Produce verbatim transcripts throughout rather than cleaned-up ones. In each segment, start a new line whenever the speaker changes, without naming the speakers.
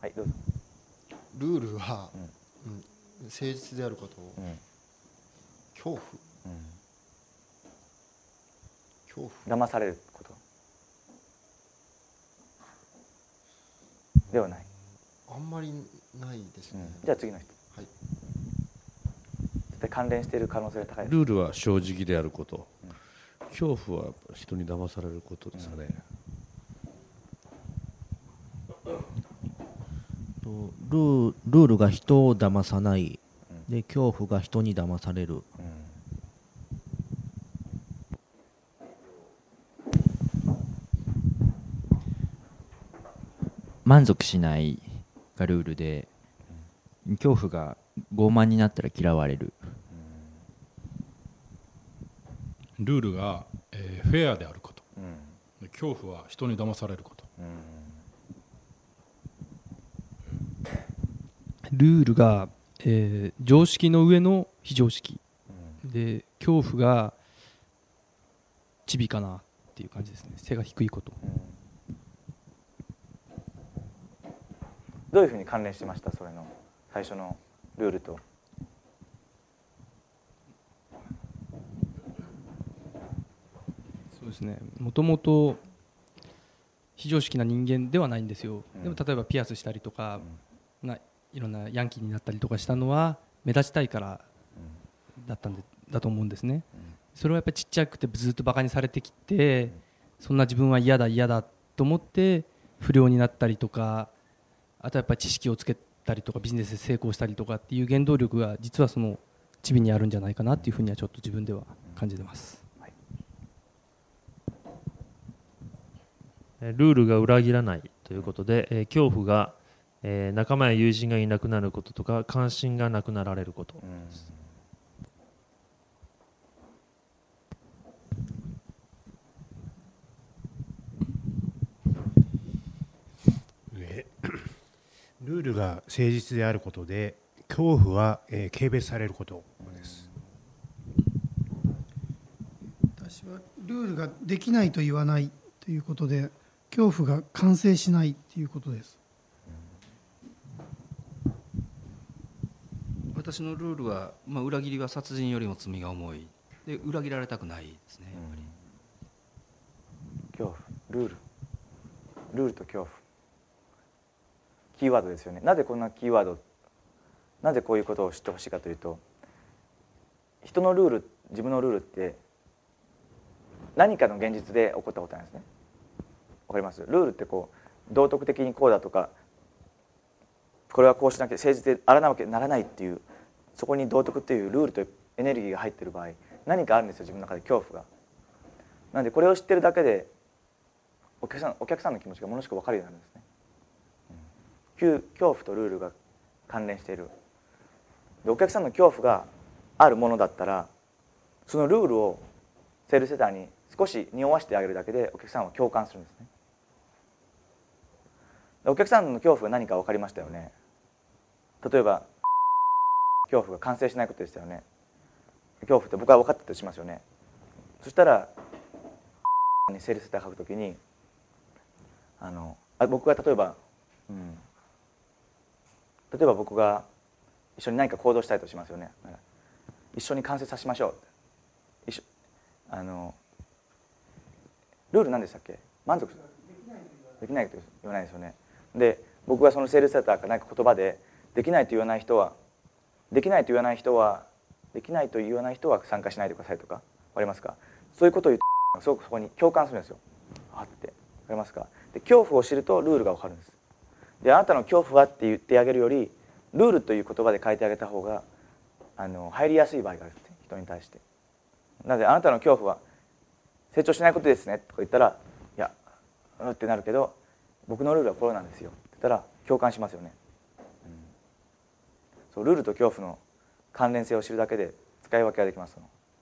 はいどうぞ。
ルールは、うんうん、誠実であること、うん、恐怖、うん、恐怖
騙されることではない。
あんまりないですね、
うん、じゃあ次の人。はい。関連している可能性が高いです。
ルールは正直であること、うん、恐怖は人に騙されることですかね、
うん、ルー、ルールが人を騙さない、うん、で恐怖が人に騙される、うん、
満足しないがルールで、うん、恐怖が傲慢になったら嫌われる、
うん、ルールが、えー、フェアであること、うん、恐怖は人に騙されること、
うん、ルールが、えー、常識の上の非常識、うん、で恐怖がチビかなっていう感じですね。背が低いこと、うん、
どういうふうに関連してました？それの最初のルールと。
そうですね、もともと非常識な人間ではないんですよ、うん、でも例えばピアスしたりとか、うん、ないろんなヤンキーになったりとかしたのは目立ちたいからだったんでだと思うんですね、うん、それはやっぱりちっちゃくてずっとバカにされてきて、うん、そんな自分は嫌だ嫌だと思って不良になったりとか、あとはやっぱり知識をつけたりとかビジネスで成功したりとかっていう原動力が実はそのチビにあるんじゃないかなっていうふうにはちょっと自分では感じてます。
ルールが裏切らないということで、えー、恐怖が、えー、仲間や友人がいなくなることとか関心がなくなられることです。
ルールが誠実であることで恐怖は、えー、軽蔑されることです。
私はルールができないと言わないということで恐怖が完成しないということです。
私のルールは、まあ、裏切りは殺人よりも罪が重いで裏切られたくないですね、やっぱり。
恐怖、ルールルールと恐怖、キーワードですよね。なぜこんなキーワード、なぜこういうことを知ってほしいかというと、人のルール、自分のルールって何かの現実で起こったことなんですね。わかります？ルールってこう道徳的にこうだとか、これはこうしなきゃ誠実であらなわけならないっていう、そこに道徳っていうルールとエネルギーが入っている場合、何かあるんですよ、自分の中で恐怖が。なのでこれを知ってるだけでお客さんお客さんの気持ちがものすごく分かるようになるんですね。恐怖とルールが関連している。でお客さんの恐怖があるものだったら、そのルールをセールセターに少し匂わせてあげるだけでお客さんは共感するんですね。お客さんの恐怖が何か分かりましたよね。例えば恐怖が完成しないことでしたよね。恐怖って僕は分かったとしますよね。そしたらにセールセター書くときにあのあ僕が例えば、うん、例えば僕が一緒に何か行動したいとしますよね。一緒に完成させましょう。一緒あのルール何でしたっけ？満足できないと言わないですよね。で僕がそのセールスセターか何か言葉でできないと言わない人はできないと言わない人はできないと言わない人は参加しないでくださいとか、わかりますか？そういうことを言うとすごくそこに共感するんですよ。あってわかりますか？で恐怖を知るとルールがわかるんです。であなたの恐怖はって言ってあげるよりルールという言葉で書いてあげた方があの入りやすい場合があるんですね、人に対して。なのであなたの恐怖は成長しないことですねとか言ったら、いやうんってなるけど、僕のルールはこれなんですよって言ったら共感しますよね。うん、そうルールと恐怖の関連性を知るだけで使い分けができます。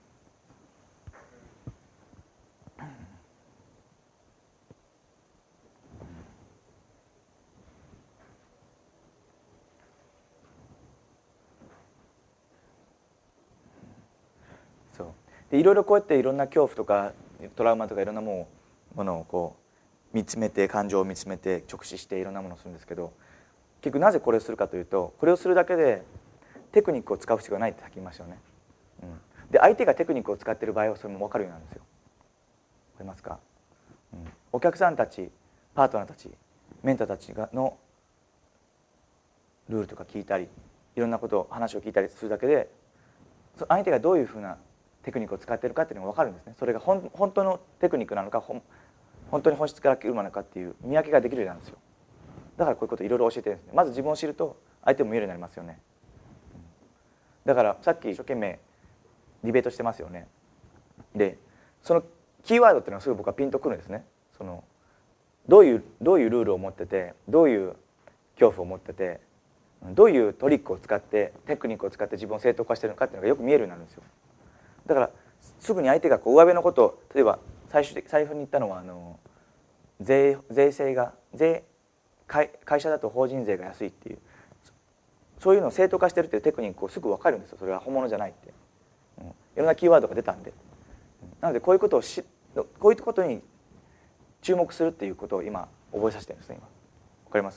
そうでいろいろこうやっていろんな恐怖とかトラウマとかいろんなものをこう見つめて、感情を見つめて直視していろんなものをするんですけど、 結局なぜこれをするかというと、これをするだけでテクニックを使う必要がないってさっき言いましたよね、うん、で相手がテクニックを使っている場合はそれも分かるようになるんですよ。分かりますか、うん、お客さんたち、パートナーたち、メンターたちがのルールとか聞いたり、いろんなことを話を聞いたりするだけで、相手がどういうふうなテクニックを使っているかっていうのが分かるんですね。それが本本当のテクニックなのか、本当に本質から来るものなのかっていう見分けができるようになるんですよ。だからこういうことをいろいろ教えてるんですね。まず自分を知ると相手も見えるようになりますよね。だからさっき一生懸命ディベートしてますよね。でそのキーワードっていうのはすぐ僕はピンとくるんですね。そのどういうどういうルールを持ってて、どういう恐怖を持ってて、どういうトリックを使ってテクニックを使って自分を正当化しているのかっていうのがよく見えるようになるんですよ。だからすぐに相手がこう上辺のことを、例えば最初最初に言ったのはあの 税, 税制が税会会社だと法人税が安いっていう、そういうのを正当化してるっていうテクニックをすぐ分かるんですよ。それは本物じゃないって、うん、いろんなキーワードが出たんで、なのでこういうことをしこういうことに注目するっていうことを今覚えさせてるんですね。今分かります？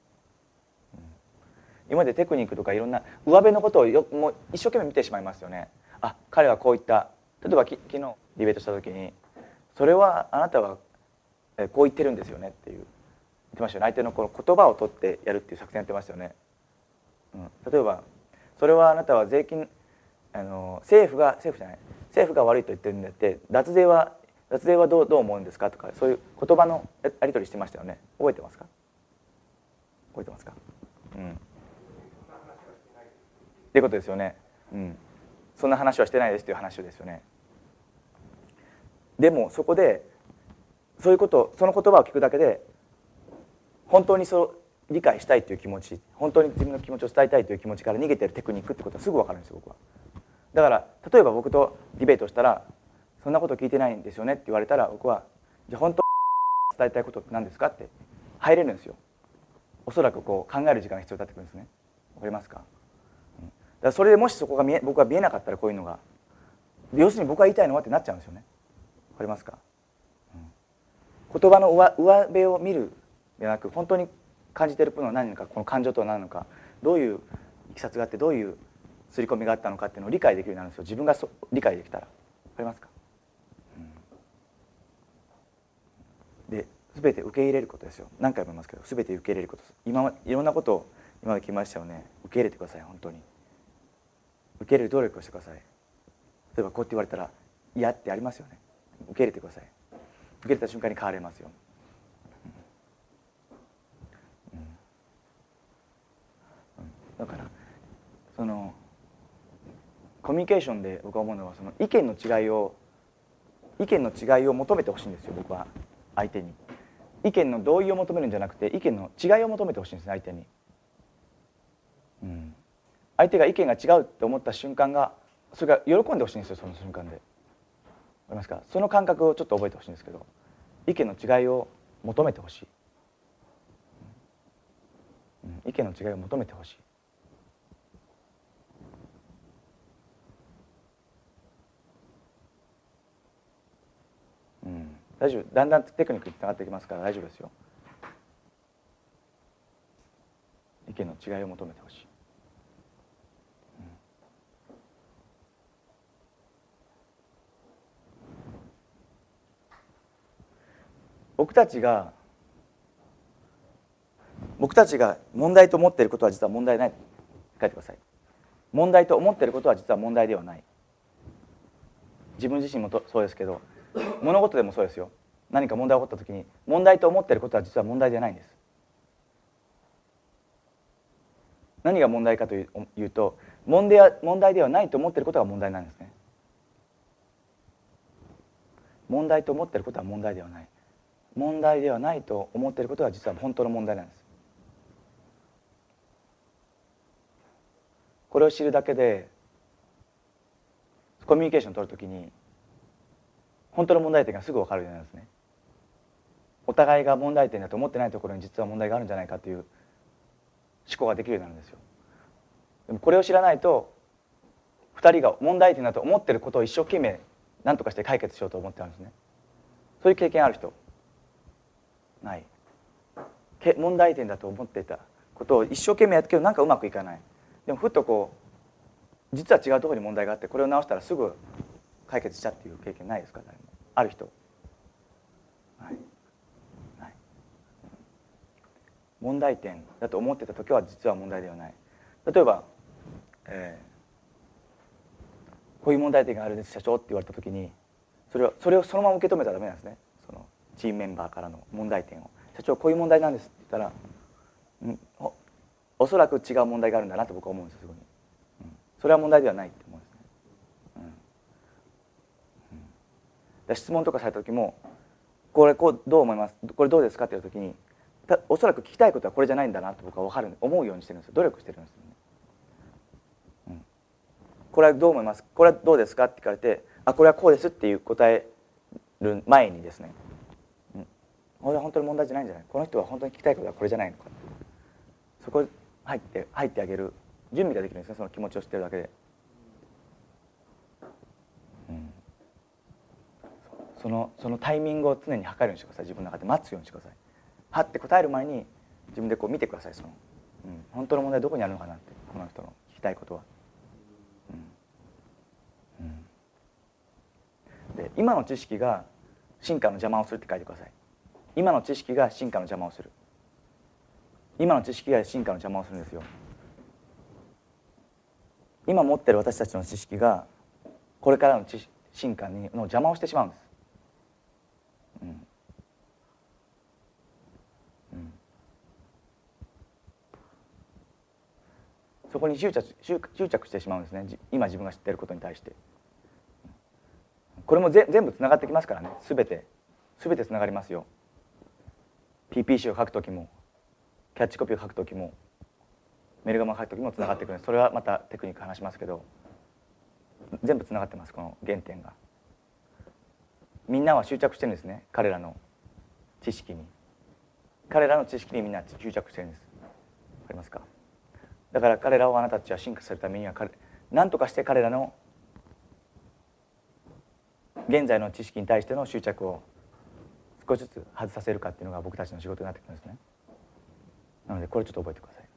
今までテクニックとかいろんな上辺のことをよもう一生懸命見てしまいますよね。あ、彼はこういった、例えばき昨日ディベートした時に、それはあなたはこう言ってるんですよねっていう言ってましたよね。相手のこの言葉を取ってやるっていう作戦やってましたよね。うん、例えばそれはあなたは税金あの政府が政府じゃない政府が悪いと言ってるんだって、脱税は脱税はどうどう思うんですかとか、そういう言葉のやり取りしてましたよね。覚えてますか？覚えてますか？うんっていうことですよね、うん、そんな話はしてないですという話ですよね。でもそこでそういうことその言葉を聞くだけで本当にそう理解したいという気持ち、本当に自分の気持ちを伝えたいという気持ちから逃げているテクニックってことはすぐ分かるんですよ僕は。だから例えば僕とディベートしたら「そんなこと聞いてないんですよね」って言われたら、僕は「じゃあ本当に伝えたいことって何ですか?」って入れるんですよ。おそらくこう考える時間が必要になってくるんですね。わかりますか？だからそれでもしそこが見え僕が見えなかったら、こういうのが要するに僕が言いたいのはってなっちゃうんですよね。わかりますか？うん、言葉の 上, 上辺を見るではなく、本当に感じているものは何なのか、この感情とは何なのか、どういういきさつがあってどういう刷り込みがあったのかっていうのを理解できるようになるんですよ。自分がそ理解できたら。わかりますか？うん、で全て受け入れることですよ。何回も言いますけど、全て受け入れることです。今いろんなことを今まで聞きましたよね。受け入れてください。本当に受け入れる努力をしてください。例えばこうやって言われたら嫌ってありますよね。受け入れてください。受け入れた瞬間に変われますよ。うんうん、だからそのコミュニケーションで僕が思うのは、その意見の違いを意見の違いを求めてほしいんですよ。僕は相手に意見の同意を求めるんじゃなくて、意見の違いを求めてほしいんですね、相手に。うん、相手が意見が違うって思った瞬間が、それが喜んでほしいんですよ。その瞬間で。わかりますか？その感覚をちょっと覚えてほしいんですけど、意見の違いを求めてほしい、うん、意見の違いを求めてほしい。うん、大丈夫。だんだんテクニックにつながってきますから大丈夫ですよ。意見の違いを求めてほしい。僕たちが僕たちが問題と思っていることは実は問題ない。書いてください。問題と思っていることは実は問題ではない。自分自身もとそうですけど、物事でもそうですよ。何か問題が起こった時に問題と思っていることは実は問題ではないんです。何が問題かというと、問題は問題ではないと思っていることが問題なんですね。問題と思っていることは問題ではない。問題ではないと思っていることが実は本当の問題なんです。これを知るだけでコミュニケーションを取るときに本当の問題点がすぐ分かるようになるんですね。お互いが問題点だと思ってないところに実は問題があるんじゃないかという思考ができるようになるんですよ。でもこれを知らないと、ふたりが問題点だと思っていることを一生懸命何とかして解決しようと思ってあるんですね。そういう経験ある人？ない。問題点だと思っていたことを一生懸命やってけどなんかうまくいかない。でもふっとこう実は違うところに問題があってこれを直したらすぐ解決したっていう経験ないですか？誰も。ある人、はいはい、問題点だと思ってた時は実は問題ではない。例えば、えー、こういう問題点があるんです社長って言われた時にそれをそれをそのまま受け止めたらダメなんですね。そのチームメンバーからの問題点を社長こういう問題なんですって言ったら、うん、お, おそらく違う問題があるんだなと僕は思うんですよ。すごい、うん、それは問題ではないって思うんですね。うんうん、質問とかされた時もこれこうどう思いますこれどうですかって言う時におそらく聞きたいことはこれじゃないんだなと僕は分かる思うようにしてるんですよ。努力してるんですよね。うん、これはどう思いますこれはどうですかって聞かれてあこれはこうですっていう答える前にですね、うん、これは本当に問題じゃないんじゃないこの人は本当に聞きたいことはこれじゃないのかそこに入って入ってあげる準備ができるんですね。その気持ちを知ってるだけで、うん、そのそのタイミングを常に測るようにしてください。自分の中で待つようにしてください。はって答える前に自分でこう見てください。その、うん、本当の問題どこにあるのかなってこの人の聞きたいことは、うんうん、で今の知識が進化の邪魔をするって書いてください。今の知識が進化の邪魔をする。今の知識が進化の邪魔をするんですよ。今持ってる私たちの知識がこれからの知進化にの邪魔をしてしまうんです。うんうん、そこに執着、執着してしまうんですね。今自分が知っていることに対して。これもぜ全部つながってきますからね。すべてすべてつながりますよ。ピーピーシー を書くときもキャッチコピーを書くときもメルガマを書くときもつながってくるんです。それはまたテクニック話しますけど全部つながってます。この原点がみんなは執着してるんですね。彼らの知識に彼らの知識にみんな執着してるんです。わかりますか？だから彼らをあなたたちは進化するためには何とかして彼らの現在の知識に対しての執着を少しずつ外させるかっていうのが僕たちの仕事になってくるんですね。なのでこれちょっと覚えてください。